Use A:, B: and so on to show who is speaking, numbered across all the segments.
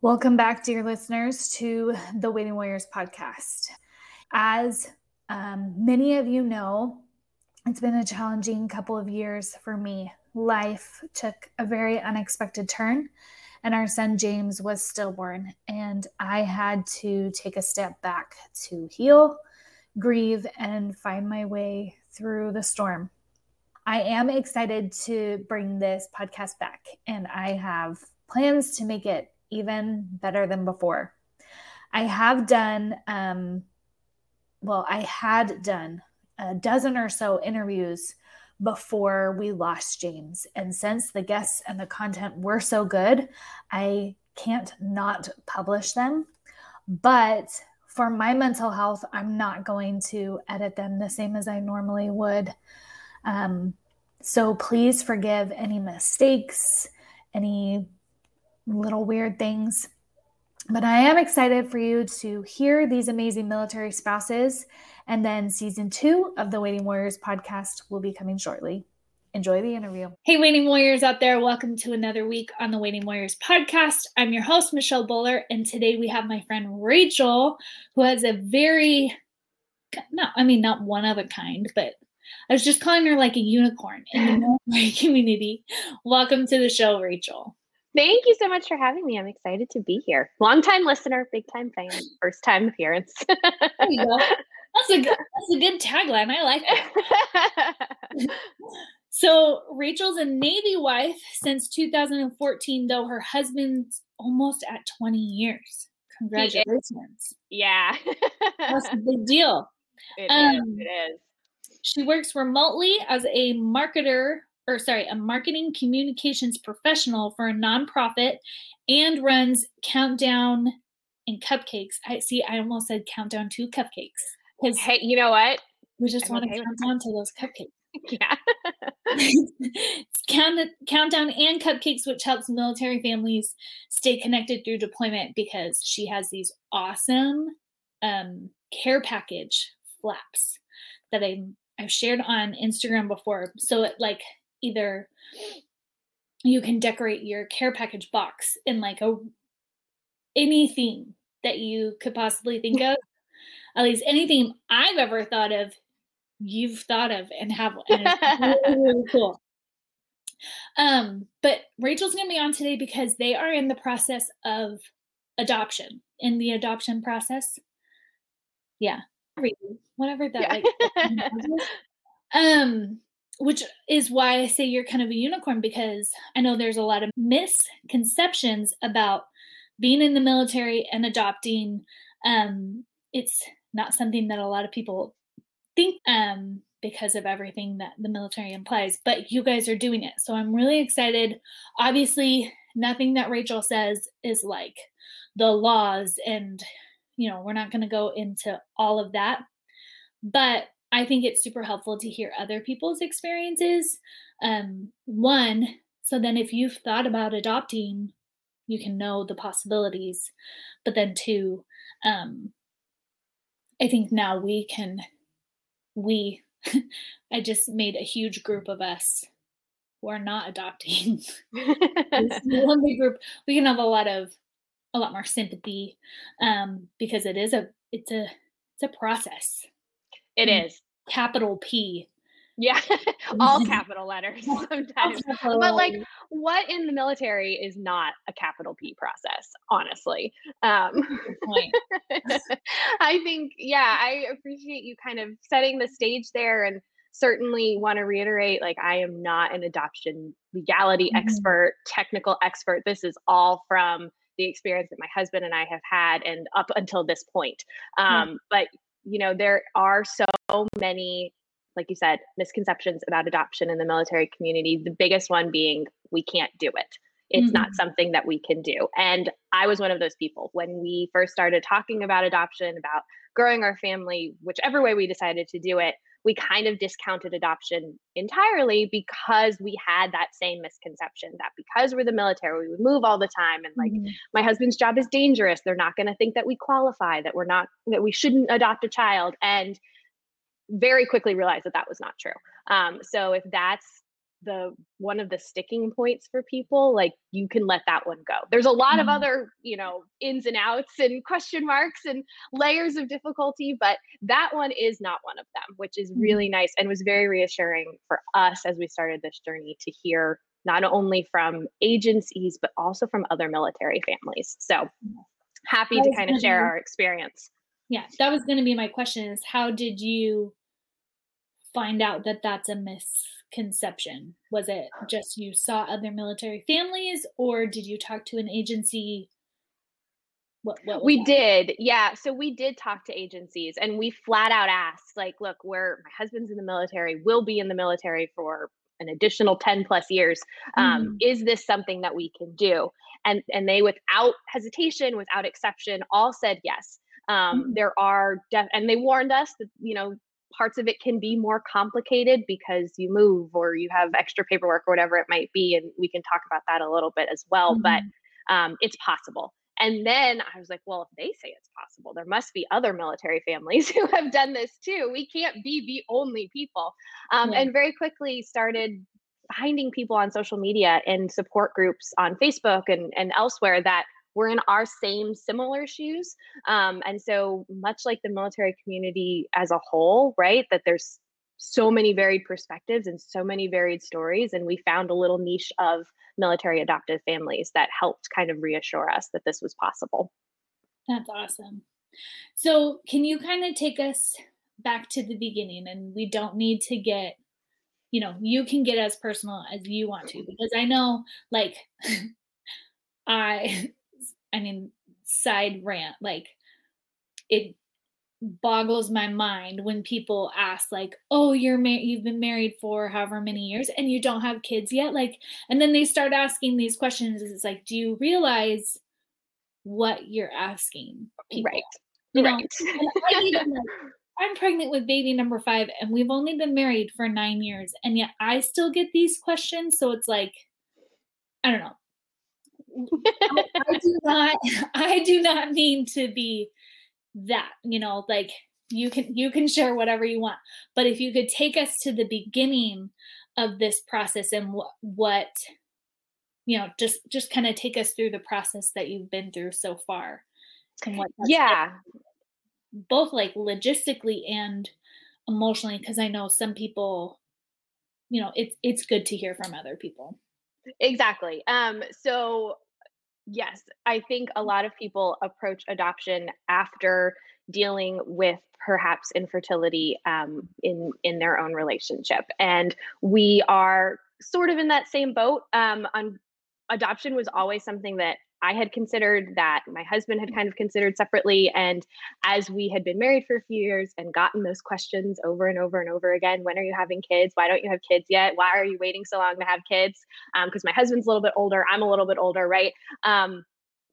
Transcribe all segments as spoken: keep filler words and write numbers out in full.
A: Welcome back, dear listeners, to the Waiting Warriors podcast. As um, many of you know, it's been a challenging couple of years for me. Life took a very unexpected turn, and our son James was stillborn, and I had to take a step back to heal, grieve, and find my way through the storm. I am excited to bring this podcast back, and I have plans to make it even better than before. I have done, um, well, I had done a dozen or so interviews before we lost James. And since the guests and the content were so good, I can't not publish them. But for my mental health, I'm not going to edit them the same as I normally would. Um, so please forgive any mistakes, any little weird things. But I am excited for you to hear these amazing military spouses. And then season two of the Waiting Warriors podcast will be coming shortly. Enjoy the interview. Hey, Waiting Warriors out there. Welcome to another week on the Waiting Warriors podcast. I'm your host, Michelle Buller. And today we have my friend Rachel, who has a very, no, I mean, not one of a kind, but I was just calling her like a unicorn in the military community. Welcome to the show, Rachel.
B: Thank you so much for having me. I'm excited to be here. Long-time listener, big-time fan, first-time appearance.
A: There you go. That's a good, that's a good tagline. I like that. So Rachel's a Navy wife since two thousand fourteen, though her husband's almost at twenty years. Congratulations.
B: Yeah.
A: That's a big deal.
B: It
A: um,
B: is. It is.
A: She works remotely as a marketer or sorry, a marketing communications professional for a nonprofit and runs Countdown and Cupcakes. I see, I almost said Countdown to Cupcakes.
B: Hey, you know what?
A: We just
B: I'm
A: want
B: okay
A: to count down to those cupcakes.
B: Yeah.
A: It's count, Countdown and Cupcakes, which helps military families stay connected through deployment because she has these awesome um, care package flaps that I, I've shared on Instagram before. So it like, either you can decorate your care package box in like a any theme that you could possibly think of. At least anything I've ever thought of, you've thought of and have one. And it's really, really cool. Um, but Rachel's going to be on today because they are in the process of adoption. In the adoption process. Yeah. Whatever that
B: Yeah.
A: like. um Which is why I say you're kind of a unicorn, because I know there's a lot of misconceptions about being in the military and adopting. Um, it's not something that a lot of people think um, because of everything that the military implies, but you guys are doing it. So I'm really excited. Obviously, nothing that Rachel says is like the laws and, you know, we're not going to go into all of that, but I think it's super helpful to hear other people's experiences. Um, one, so then if you've thought about adopting, you can know the possibilities. But then two, um, I think now we can, we, I just made a huge group of us who are not adopting. One big group, we can have a lot of, a lot more sympathy um, because it is a, it's a, it's a process.
B: It is.
A: Capital P.
B: Yeah. All capital letters sometimes.
A: Capital.
B: But like, what in the military is not a capital P process, honestly? Um, I think, yeah, I appreciate you kind of setting the stage there, and certainly want to reiterate, like, I am not an adoption legality mm-hmm. expert, technical expert. This is all from the experience that my husband and I have had and up until this point. Um, mm-hmm. But you know, there are so many, like you said, misconceptions about adoption in the military community. The biggest one being we can't do it. It's mm-hmm. not something that we can do. And I was one of those people when we first started talking about adoption, about growing our family, whichever way we decided to do it, we kind of discounted adoption entirely because we had that same misconception that because we're the military, we would move all the time. And like, mm-hmm. my husband's job is dangerous. They're not going to think that we qualify, that we're not, that we shouldn't adopt a child. And very quickly realized that that was not true. Um, so if that's the one of the sticking points for people, like you can let that one go. There's a lot of
A: Mhm.
B: other, you know, ins and outs and question marks and layers of difficulty, but that one is not one of them, which is really
A: Mhm.
B: nice and was very reassuring for us as we started this journey to hear not only from agencies, but also from other military families. So happy
A: That
B: to
A: was
B: kind of
A: gonna
B: share
A: be
B: our experience.
A: yeah, that was gonna be my question is how did you find out that that's a misconception? Was it just you saw other military families, or did you talk to an agency? What what was
B: We
A: that?
B: did. Yeah. So we did talk to agencies and we flat out asked, like, look, we're my husband's in the military, will be in the military for an additional ten plus years. Um,
A: Mhm.
B: is this something that we can do? And and they without hesitation, without exception, all said yes. Um,
A: Mhm.
B: there are def- and they warned us that, you know, parts of it can be more complicated because you move or you have extra paperwork or whatever it might be. And we can talk about that a little bit as well. But
A: Mhm.
B: um, it's possible. And then I was like, well, if they say it's possible, there must be other military families who have done this too. We can't be the only people. Um,
A: Yeah.
B: and very quickly started finding people on social media and support groups on Facebook and, and elsewhere that were in our same similar shoes. Um, and so, much like the military community as a whole, right, that there's so many varied perspectives and so many varied stories. And we found a little niche of military adoptive families that helped kind of reassure us that this was possible.
A: That's awesome. So, can you kind of take us back to the beginning? And we don't need to get, you know, you can get as personal as you want to, because I know, like, I, I mean, side rant, like, it boggles my mind when people ask, like, oh, you're mar- you've been married for however many years and you don't have kids yet, like, and then they start asking these questions. It's like, do you realize what you're asking people?
B: Right.
A: You know,
B: Right.
A: and I'm even like, I'm pregnant with baby number five, and we've only been married for nine years, and yet I still get these questions. So it's like, I don't know. I, I do not, I do not mean to be that. You know, like you can you can share whatever you want, but if you could take us to the beginning of this process and what what you know, just just kind of take us through the process that you've been through so far and what that's been,
B: Yeah.
A: both like logistically and emotionally, because I know some people, you know, it's it's good to hear from other people.
B: Exactly. Um, so yes, I think a lot of people approach adoption after dealing with perhaps infertility um, in in their own relationship, and we are sort of in that same boat. Um, on adoption was always something that I had considered, that my husband had kind of considered separately, and as we had been married for a few years and gotten those questions over and over and over again, when are you having kids? Why don't you have kids yet? Why are you waiting so long to have kids? Because um, my husband's a little bit older, I'm a little bit older, right? Um,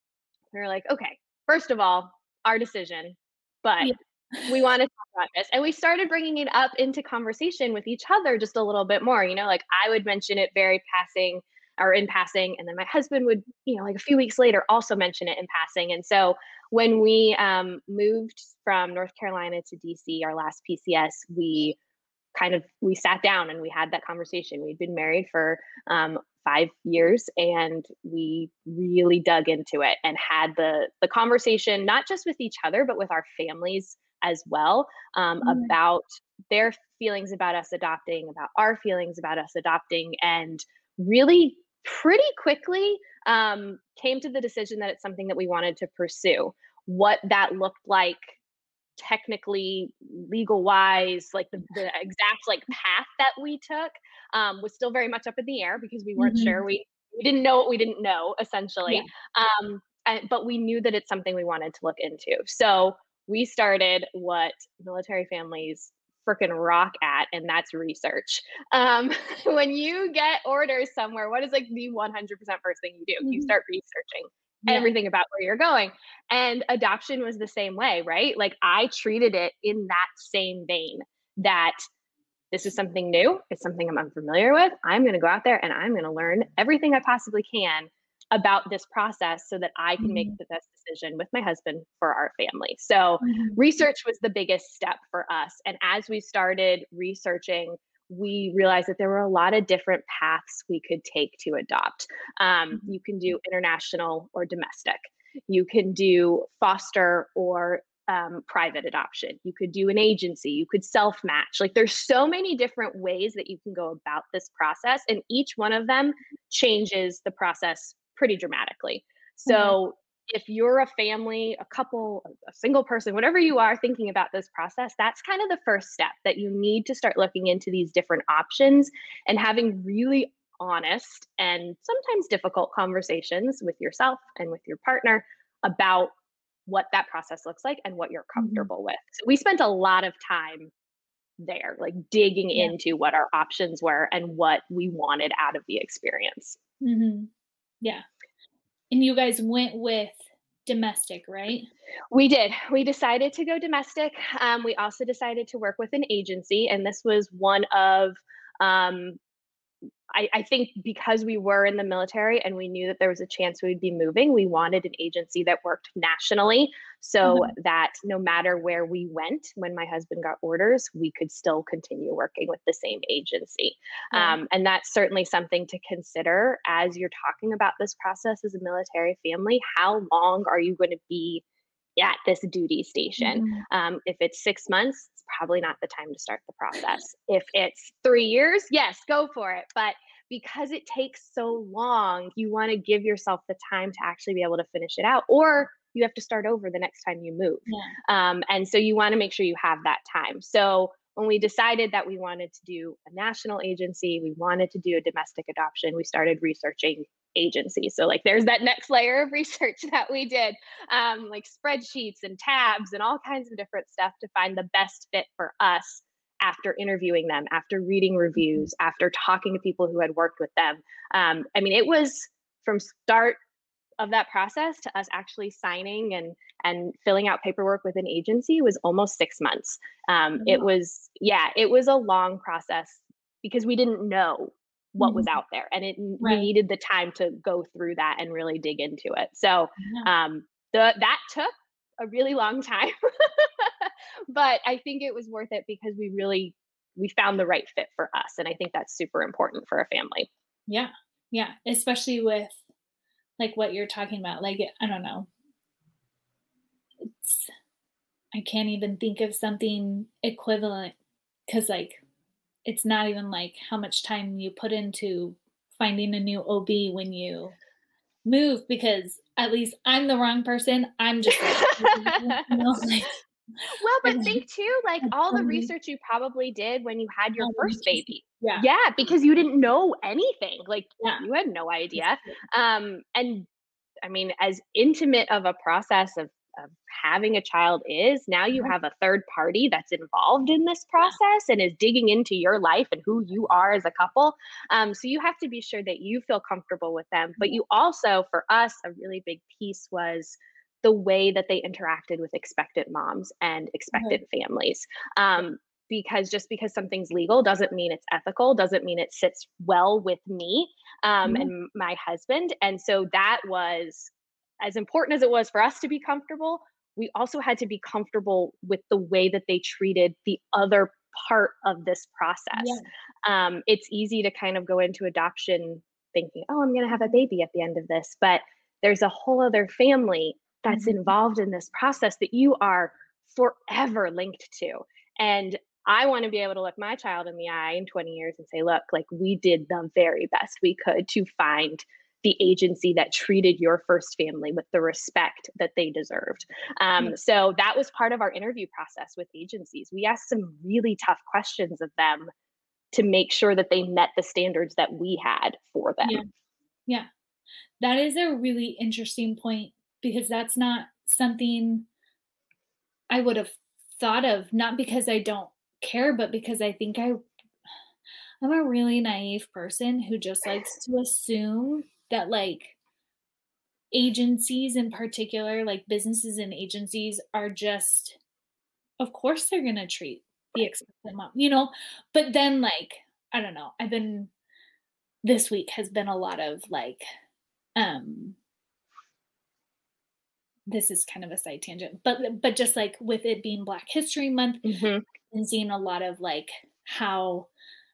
B: we were like, okay, first of all, our decision, but
A: Yeah.
B: we want to talk about this. And we started bringing it up into conversation with each other just a little bit more. You know, like I would mention it very passing or in passing. And then my husband would, you know, like a few weeks later also mention it in passing. And so when we um, moved from North Carolina to D C, our last P C S, we kind of we sat down and we had that conversation. We'd been married for um, five years and we really dug into it and had the the conversation, not just with each other but with our families as well, um,
A: Mhm.
B: about their feelings about us adopting, about our feelings about us adopting, and really pretty quickly um, came to the decision that it's something that we wanted to pursue. What that looked like technically, legal wise, like the, the exact like path that we took um, was still very much up in the air because we weren't
A: Mhm.
B: sure. We we didn't know what we didn't know, essentially.
A: Yeah.
B: Um, and, but we knew that it's something we wanted to look into. So we started what military families freaking rock at, and that's research. Um, when you get orders somewhere, what is like the one hundred percent first thing you do? You
A: Mhm.
B: start researching
A: Yeah.
B: everything about where you're going. And adoption was the same way, right? Like I treated it in that same vein, that this is something new. It's something I'm unfamiliar with. I'm going to go out there and I'm going to learn everything I possibly can about this process so that I can make
A: Mhm.
B: the best decision with my husband for our family. So
A: Mhm.
B: research was the biggest step for us. And as we started researching, we realized that there were a lot of different paths we could take to adopt. Um, you can do international or domestic. You can do foster or um, private adoption. You could do an agency. You could self-match. Like there's so many different ways that you can go about this process, and each one of them changes the process pretty dramatically. So mm-hmm. if you're a family, a couple, a single person, whatever you are thinking about this process, that's kind of the first step, that you need to start looking into these different options and having really honest and sometimes difficult conversations with yourself and with your partner about what that process looks like and what you're comfortable mm-hmm. with. So we spent a lot of time there, like digging yeah. into what our options were and what we wanted out of the experience.
A: Mm-hmm. Yeah. And you guys went with domestic, right?
B: We did. We decided to go domestic. Um, we also decided to work with an agency, and this was one of, um, I, I think because we were in the military and we knew that there was a chance we'd be moving, we wanted an agency that worked nationally, so uh-huh. that no matter where we went, when my husband got orders, we could still continue working with the same agency. Yeah. Um, and that's certainly something to consider as you're talking about this process as a military family. How long are you going to be at this duty station? Mm-hmm. Um, if it's six months, it's probably not the time to start the process. If it's three years, yes, go for it. But because it takes so long, you want to give yourself the time to actually be able to finish it out, or you have to start over the next time you move. Yeah. Um, and so you want to make sure you have that time. So when we decided that we wanted to do a national agency, we wanted to do a domestic adoption, we started researching agencies. So like there's that next layer of research that we did, um, like spreadsheets and tabs and all kinds of different stuff to find the best fit for us after interviewing them, after reading reviews, after talking to people who had worked with them. Um, I mean, it was from start of that process to us actually signing and and filling out paperwork with an agency was almost six months. Um, mm-hmm. It was, yeah, it was a long process because we didn't know what mm-hmm. was out there, and it right. we needed the time to go through that and really dig into it. So yeah. um, the that took a really long time, but I think it was worth it because we really we found the right fit for us, and I think that's super important for a family.
A: Yeah, yeah, especially with like what you're talking about. Like, I don't know. It's, I can't even think of something equivalent because like, it's not even like how much time you put into finding a new O B when you move, because at least I'm the wrong person. I'm just like, you know, like
B: well, but think too, like all the research you probably did when you had your first baby. Yeah. Yeah, because you didn't know anything. Like yeah. you had no idea. Um, and I mean, as intimate of a process of, of having a child is, now you have a third party that's involved in this process and is digging into your life and who you are as a couple. Um, so you have to be sure that you feel comfortable with them. But you also, for us, a really big piece was the way that they interacted with expectant moms and expectant mm-hmm. families. Um, because just because something's legal doesn't mean it's ethical, doesn't mean it sits well with me um, mm-hmm. and my husband. And so that was as important as it was for us to be comfortable. We also had to be comfortable with the way that they treated the other part of this process. Yeah. Um, it's easy to kind of go into adoption thinking, oh, I'm going to have a baby at the end of this. But there's a whole other family that's mm-hmm. involved in this process that you are forever linked to. And I want to be able to look my child in the eye in twenty years and say, look, like we did the very best we could to find the agency that treated your first family with the respect that they deserved. Um, mm-hmm. So that was part of our interview process with agencies. We asked some really tough questions of them to make sure that they met the standards that we had for them.
A: Yeah. Yeah. That is a really interesting point, because that's not something I would have thought of, not because I don't care, but because I think I, I'm a really naive person who just likes to assume that like agencies in particular, like businesses and agencies are just, of course they're going to treat the expectant mom, you know, but then like, I don't know, I've been, this week has been a lot of like, um, this is kind of a side tangent, but but just like with it being Black History Month, mm-hmm. and seeing a lot of like how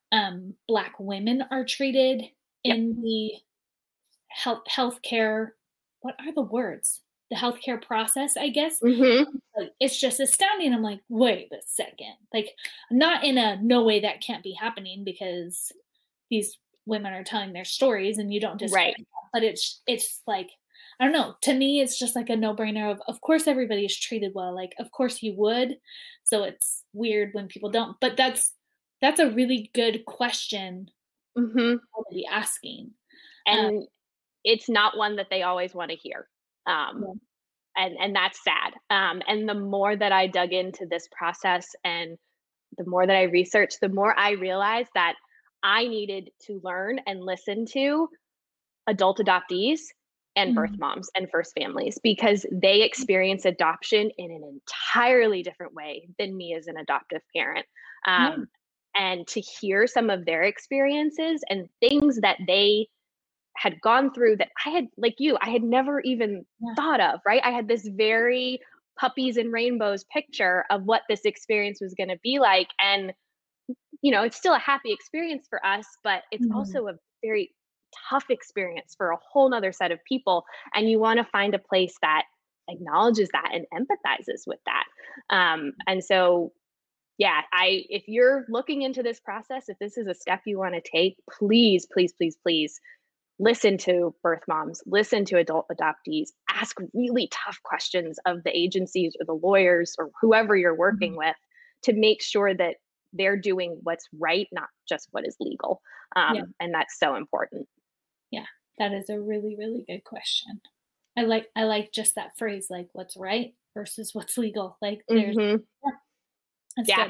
A: um, Black women are treated
B: Yep.
A: in the health healthcare. What are the words? The healthcare process, I guess.
B: Mhm.
A: Like, it's just astounding. I'm like, wait a second. Like, not in a no way that can't be happening because these women are telling their stories and you don't discredit
B: Right.
A: that. But it's it's like, I don't know. To me, it's just like a no brainer of of course everybody is treated well. Like, of course you would. So it's weird when people don't. But that's that's a really good question
B: Mhm.
A: to be asking. Um,
B: And it's not one that they always wanna hear. Um,
A: yeah.
B: and and that's sad. Um, and the more that I dug into this process and the more that I researched, the more I realized that I needed to learn and listen to adult adoptees and birth
A: Mhm.
B: moms and first families because they experience adoption in an entirely different way than me as an adoptive parent.
A: Yeah.
B: Um, and to hear some of their experiences and things that they had gone through that I had, like you, I had never even
A: Yeah.
B: thought of, right? I had this very puppies and rainbows picture of what this experience was going to be like. And you know, it's still a happy experience for us, but it's
A: Mhm.
B: also a very tough experience for a whole nother set of people. And you want to find a place that acknowledges that and empathizes with that. Um, and so, yeah, I if you're looking into this process, if this is a step you want to take, please, please, please, please listen to birth moms, listen to adult adoptees, ask really tough questions of the agencies or the lawyers or whoever you're working
A: Mhm.
B: with to make sure that they're doing what's right, not just what is legal.
A: Yeah.
B: Um, and that's so important.
A: Yeah. That is a really, really good question. I like I like just that phrase, like what's right versus what's legal. Like there's
B: Hmm.
A: yeah, that's
B: Yeah.
A: good.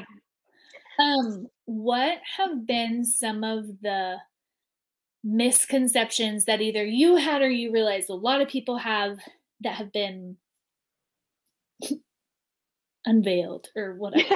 A: Um, what have been some of the misconceptions that either you had or you realized a lot of people have that have been unveiled or whatever?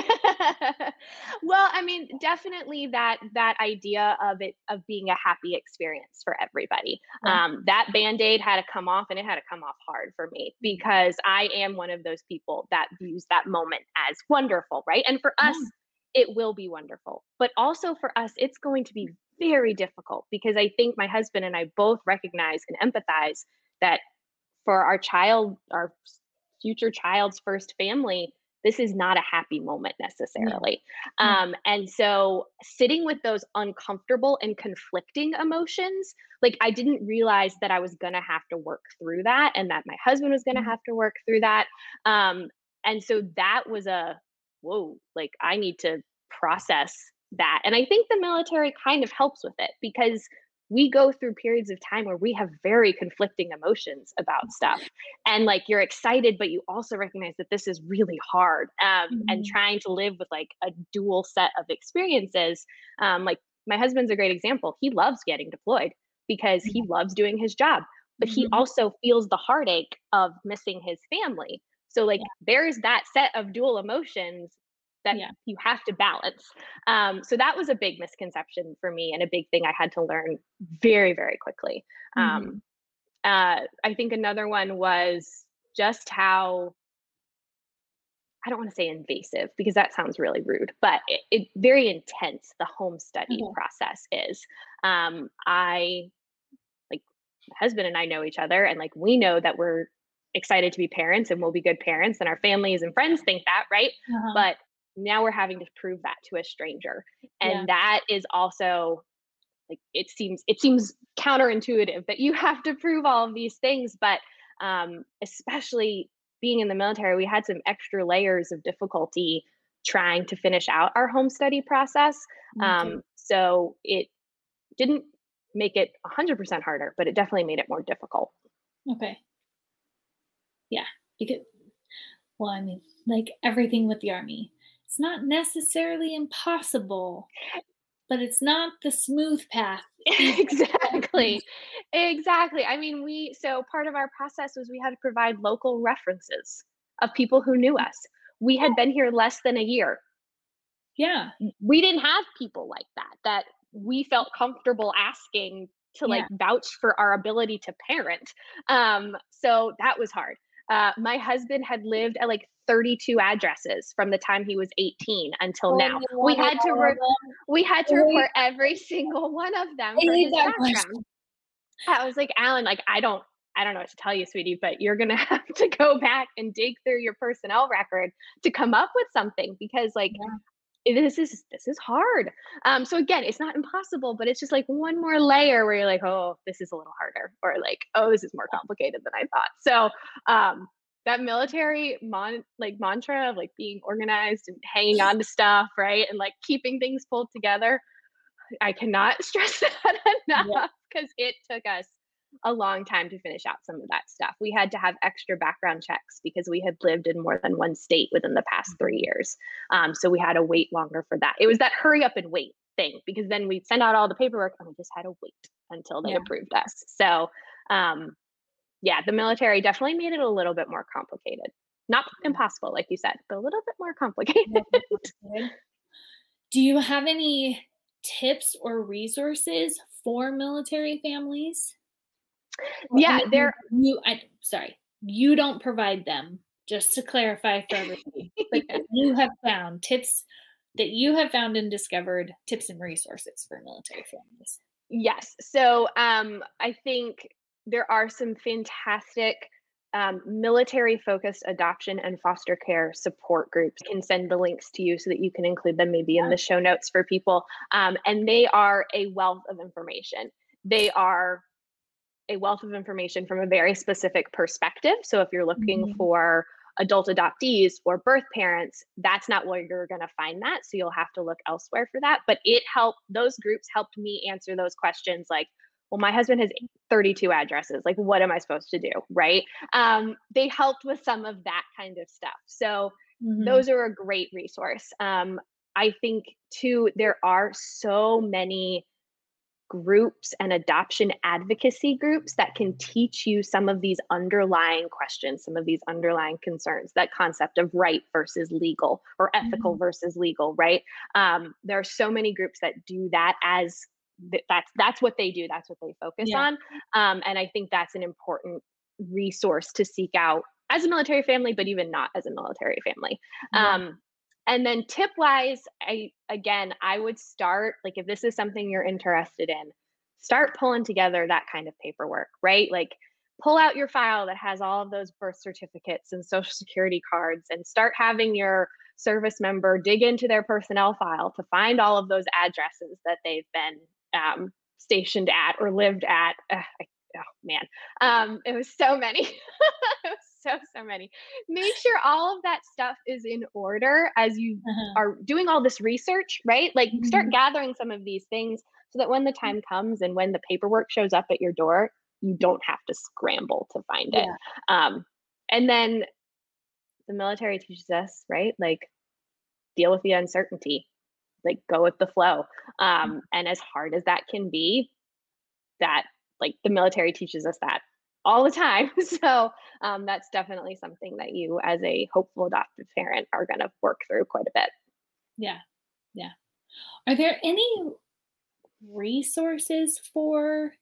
B: Well, I mean, definitely that that idea of it of being a happy experience for everybody.
A: Yeah.
B: Um, that band-aid had to come off and it had to come off hard for me because I am one of those people that views that moment as wonderful, right? And for us,
A: Yeah.
B: it will be wonderful. But also for us, it's going to be very difficult because I think my husband and I both recognize and empathize that for our child, our future child's first family, this is not a happy moment
A: Yeah.
B: necessarily.
A: Yeah.
B: Um, and so sitting with those uncomfortable and conflicting emotions, like I didn't realize that I was going to have to work through that and that my husband was going to
A: Mhm.
B: have to work through that. Um, and so that was a whoa, like I need to process that. And I think the military kind of helps with it because we go through periods of time where we have very conflicting emotions about stuff and like you're excited but you also recognize that this is really hard, um, and
A: Mhm.
B: trying to live with like a dual set of experiences. Um, like my husband's a great example. He loves getting deployed because he loves doing his job, but he
A: Mhm.
B: also feels the heartache of missing his family. So like
A: Yeah.
B: there's that set of dual emotions that
A: Yeah.
B: you have to balance. Um, so that was a big misconception for me and a big thing I had to learn very, very quickly. Um,
A: Mhm.
B: uh, I think another one was just how, I don't want to say invasive because that sounds really rude, but it, it very intense the home study
A: Okay.
B: process is. Um, I like my husband and I know each other, and like we know that we're excited to be parents and we'll be good parents, and our families and friends think that, right?
A: Uh-huh.
B: But now we're having to prove that to a stranger,
A: Yeah.
B: and that is also like it seems it seems counterintuitive that you have to prove all of these things, but um, especially being in the military, we had some extra layers of difficulty trying to finish out our home study process.
A: Okay.
B: Um, so it didn't make it one hundred percent harder, but it definitely made it more difficult.
A: Okay. Yeah. Because well, I mean, like everything with the army, it's not necessarily impossible, but it's not the smooth path either.
B: Exactly. Exactly. I mean, we so part of our process was we had to provide local references of people who knew us. We had been here less than a year.
A: Yeah.
B: We didn't have people like that that we felt comfortable asking to like
A: Yeah.
B: vouch for our ability to parent. Um, so that was hard. uh, my husband had lived at like thirty-two addresses from the time he was eighteen until
A: Oh,
B: now. We had to re- we had to report every single one of them for his background. I was like, Alan, like, I don't, I don't know what to tell you, sweetie, but you're going to have to go back and dig through your personnel record to come up with something, because like, yeah. this is, this is hard. Um, so again, it's not impossible, but it's just like one more layer where you're like, oh, this is a little harder, or like, oh, this is more complicated than I thought. So, um, that military mon like mantra of like being organized and hanging on to stuff, right? And like keeping things pulled together. I cannot stress that enough, because yeah. it took us a long time to finish out some of that stuff. We had to have extra background checks because we had lived in more than one state within the past three years. Um, so we had to wait longer for that. It was that hurry up and wait thing, because then we'd send out all the paperwork and we just had to wait until they yeah. approved us. So um, yeah, the military definitely made it a little bit more complicated. Not impossible, like you said, but a little bit more complicated.
A: Do you have any tips or resources for military families?
B: Yeah, there.
A: You, I sorry, you don't provide them. Just to clarify for everybody, but you have found tips that you have found and discovered, tips and resources for military families.
B: Yes. So um, I think there are some fantastic Um, military-focused adoption and foster care support groups. I can send the links to you so that you can include them maybe in the show notes for people. Um, and they are a wealth of information. They are a wealth of information from a very specific perspective. So if you're looking mm-hmm. for adult adoptees or birth parents, that's not where you're going to find that. So you'll have to look elsewhere for that. But it helped, those groups helped me answer those questions like, well, my husband has thirty-two addresses. Like, what am I supposed to do? Right. Um, they helped with some of that kind of stuff. So mm-hmm. those are a great resource. Um, I think too, there are so many groups and adoption advocacy groups that can teach you some of these underlying questions, some of these underlying concerns, that concept of right versus legal, or ethical mm-hmm. versus legal, right? Um, there are so many groups that do that as that's that's what they do, that's what they focus yeah. on, um, and I think that's an important resource to seek out as a military family, but even not as a military family. Yeah. Um, and then tip wise, I again I would start, like, if this is something you're interested in, start pulling together that kind of paperwork, right? Like, pull out your file that has all of those birth certificates and social security cards, and start having your service member dig into their personnel file to find all of those addresses that they've been um, stationed at or lived at. Uh, I, oh man, um, it was so many. It was so, so many. Make sure all of that stuff is in order as you uh-huh. are doing all this research, right? Like mm-hmm. start gathering some of these things so that when the time comes and when the paperwork shows up at your door, you don't have to scramble to find yeah. it. Um, and then the military teaches us, right? Like, deal with the uncertainty, like go with the flow. Um, and as hard as that can be, that like the military teaches us that all the time. So um, that's definitely something that you as a hopeful adoptive parent are going to work through quite a bit.
A: Yeah. Yeah. Are there any resources for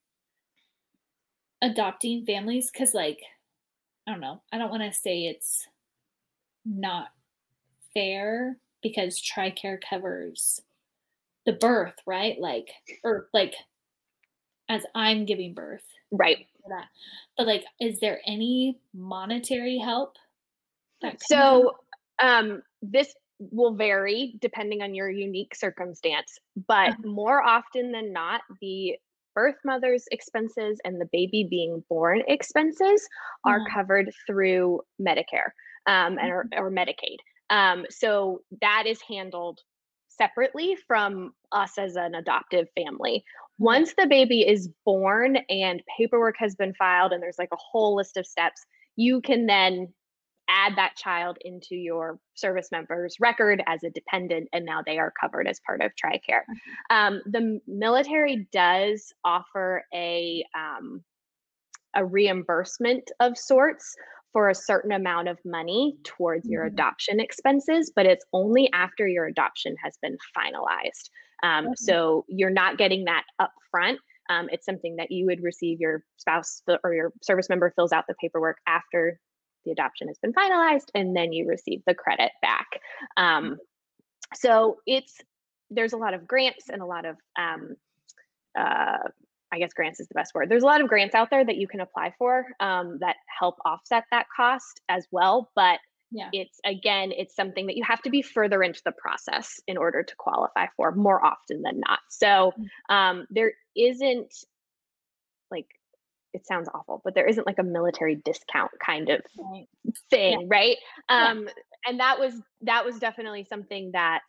A: adopting families? Cause like, I don't know, I don't want to say it's not fair, because TRICARE covers the birth, right? Like, or like as I'm giving birth.
B: Right.
A: That. But like, is there any monetary help?
B: That so um, this will vary depending on your unique circumstance, but uh-huh. more often than not, the birth mother's expenses and the baby being born expenses are uh-huh. covered through Medicare um, and or, or Medicaid. Um, so that is handled separately from us as an adoptive family. Once the baby is born and paperwork has been filed and there's like a whole list of steps, you can then add that child into your service member's record as a dependent, and now they are covered as part of TRICARE. Um, the military does offer a um, a reimbursement of sorts for a certain amount of money towards your mm-hmm. adoption expenses, but it's only after your adoption has been finalized. Um, okay. So you're not getting that up front. Um, it's something that you would receive, your spouse or your service member fills out the paperwork after the adoption has been finalized, and then you receive the credit back. Um, so it's, there's a lot of grants and a lot of, um, uh, I guess grants is the best word. There's a lot of grants out there that you can apply for um, that help offset that cost as well. But
A: yeah.
B: it's, again, it's something that you have to be further into the process in order to qualify for more often than not. So um, there isn't like, it sounds awful, but there isn't like a military discount kind of
A: right.
B: thing,
A: yeah.
B: right? Um,
A: yeah.
B: And that was, that was definitely something that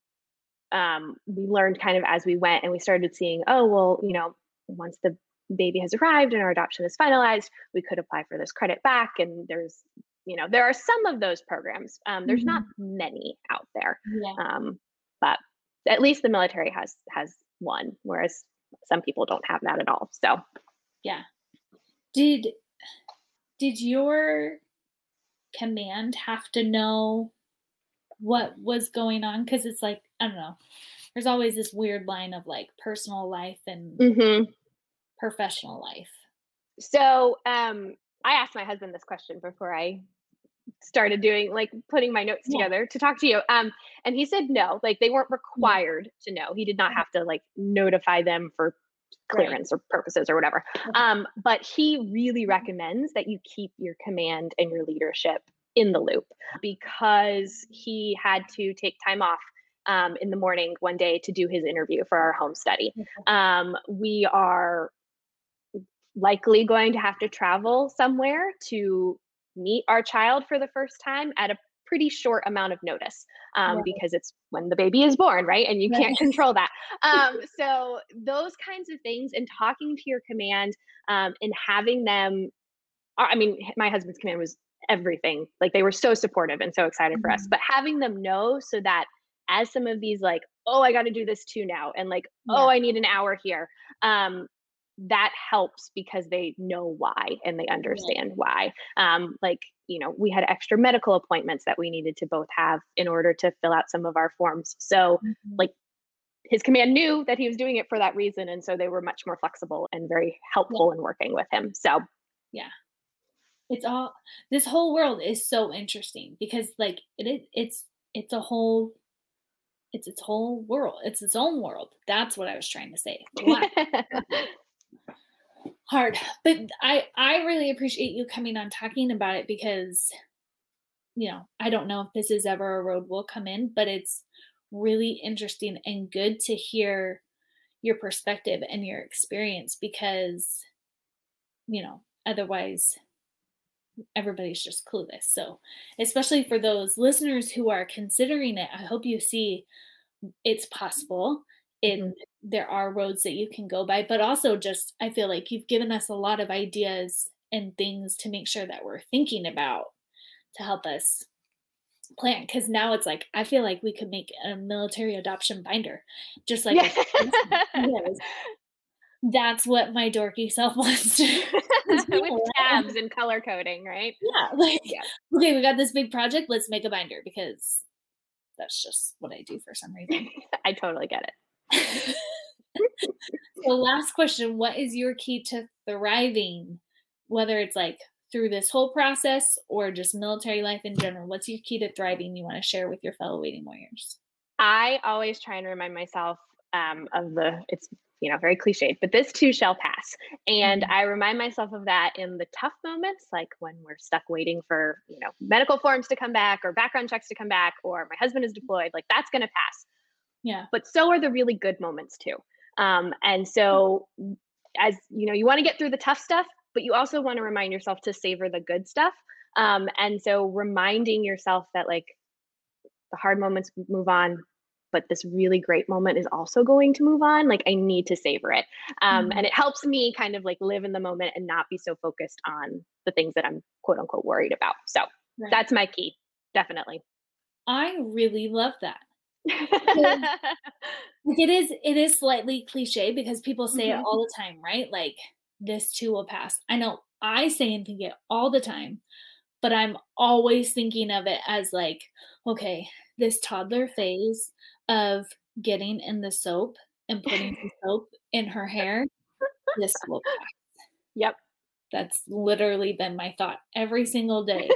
B: um, we learned kind of as we went, and we started seeing, oh, well, you know, once the baby has arrived and our adoption is finalized, we could apply for this credit back. And there's, you know, there are some of those programs. Um, there's mm-hmm. not many out there,
A: yeah.
B: um, but at least the military has has one, whereas some people don't have that at all. So,
A: yeah. Did did your command have to know what was going on? Because it's like, I don't know. There's always this weird line of like personal life and
B: mm-hmm.
A: professional life.
B: So um, I asked my husband this question before I started doing, like putting my notes
A: yeah.
B: together to talk to you. Um, and he said no, like they weren't required yeah. to know. He did not have to like notify them for clearance right. or purposes or whatever. Okay. Um, but he really recommends that you keep your command and your leadership in the loop, because he had to take time off um, in the morning one day to do his interview for our home study. Okay. Um, we are likely going to have to travel somewhere to meet our child for the first time at a pretty short amount of notice, um, right. because it's when the baby is born, right? And you right. can't control that. Um, so those kinds of things, and talking to your command um, and having them, I mean, my husband's command was everything. Like they were so supportive and so excited mm-hmm. for us, but having them know so that as some of these like, oh, I got to do this too now. And like, yeah. oh, I need an hour here. Um, that helps because they know why and they understand yeah. why. Um, like, you know, we had extra medical appointments that we needed to both have in order to fill out some of our forms. So mm-hmm. like his command knew that he was doing it for that reason. And so they were much more flexible and very helpful yeah. in working with him. So
A: yeah, it's all, this whole world is so interesting because like it is, it's, it's a whole, it's its whole world. It's its own world. That's what I was trying to say. Hard, but I I really appreciate you coming on talking about it, because you know, I don't know if this is ever a road we'll come in, but it's really interesting and good to hear your perspective and your experience, because you know, otherwise everybody's just clueless. So especially for those listeners who are considering it, I hope you see it's possible. It, mm-hmm. There are roads that you can go by, but also just, I feel like you've given us a lot of ideas and things to make sure that we're thinking about to help us plan. Because now it's like, I feel like we could make a military adoption binder, just like yeah. That's what my dorky self wants to
B: with tabs and color coding, right?
A: Yeah, like yeah. okay, we got this big project, let's make a binder, because that's just what I do for some reason.
B: I totally get it.
A: So last question, what is your key to thriving, whether it's like through this whole process or just military life in general? What's your key to thriving you want to share with your fellow waiting warriors?
B: I always try and remind myself um, of the, it's, you know, very cliched, but this too shall pass. And mm-hmm. I remind myself of that in the tough moments, like when we're stuck waiting for, you know, medical forms to come back or background checks to come back, or my husband is deployed, like that's going to pass.
A: Yeah.
B: But so are the really good moments too. Um, and so as you know, you want to get through the tough stuff, but you also want to remind yourself to savor the good stuff. Um, and so reminding yourself that like the hard moments move on, but this really great moment is also going to move on. Like I need to savor it. Um, mm-hmm. And it helps me kind of like live in the moment and not be so focused on the things that I'm quote unquote worried about. So right. That's my key. Definitely.
A: I really love that. Like it is it is slightly cliche because people say mm-hmm. it all the time, right? Like this too will pass. I know I say and think it all the time, but I'm always thinking of it as like, okay, this toddler phase of getting in the soap and putting the soap in her hair, this will pass.
B: Yep.
A: That's literally been my thought every single day.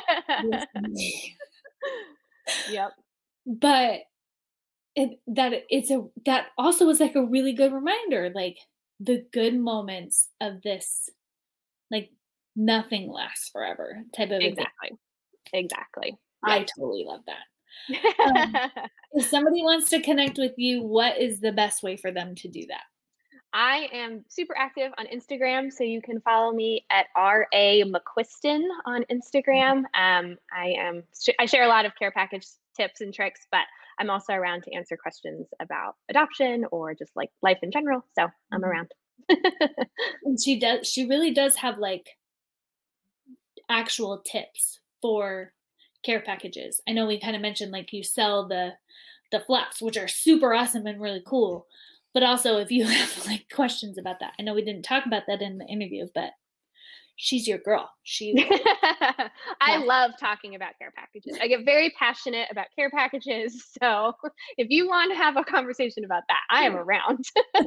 B: Yep.
A: But it, that it's a, that also was like a really good reminder, like the good moments of this, like nothing lasts forever type of
B: Exactly. Exactly.
A: I totally love that. Um, if somebody wants to connect with you, what is the best way for them to do that?
B: I am super active on Instagram, so you can follow me at R A McQuiston on Instagram. Um, I am I share a lot of care package tips and tricks, but I'm also around to answer questions about adoption or just like life in general. So I'm around.
A: And she does. She really does have like actual tips for care packages. I know we kind of mentioned like you sell the the flaps, which are super awesome and really cool. But also if you have like questions about that, I know we didn't talk about that in the interview, but she's your girl. She
B: I yeah. love talking about care packages. I get very passionate about care packages. So if you want to have a conversation about that, I am around.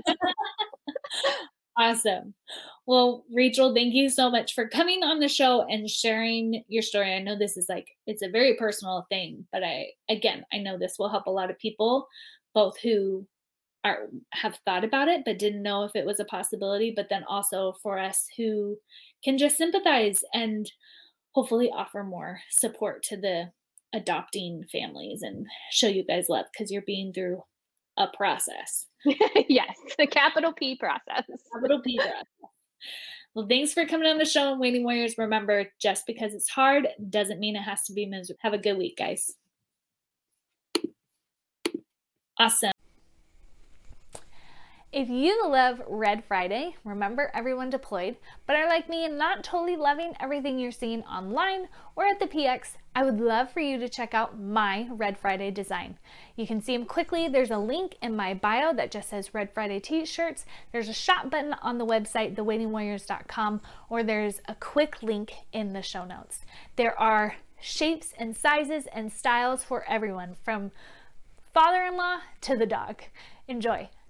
A: Awesome. Well, Rachel, thank you so much for coming on the show and sharing your story. I know this is like, it's a very personal thing, but I, again, I know this will help a lot of people, both who are, have thought about it, but didn't know if it was a possibility, but then also for us who can just sympathize and hopefully offer more support to the adopting families and show you guys love because you're being through a process.
B: Yes, the capital P process.
A: Capital P process. Well, thanks for coming on the show. And Waiting Warriors, remember, just because it's hard doesn't mean it has to be miserable. Have a good week, guys. Awesome.
C: If you love Red Friday, remember everyone deployed, but are like me and not totally loving everything you're seeing online or at the P X, I would love for you to check out my Red Friday design. You can see them quickly. There's a link in my bio that just says Red Friday t-shirts. There's a shop button on the website, the waiting warriors dot com, or there's a quick link in the show notes. There are shapes and sizes and styles for everyone, from father-in-law to the dog. Enjoy.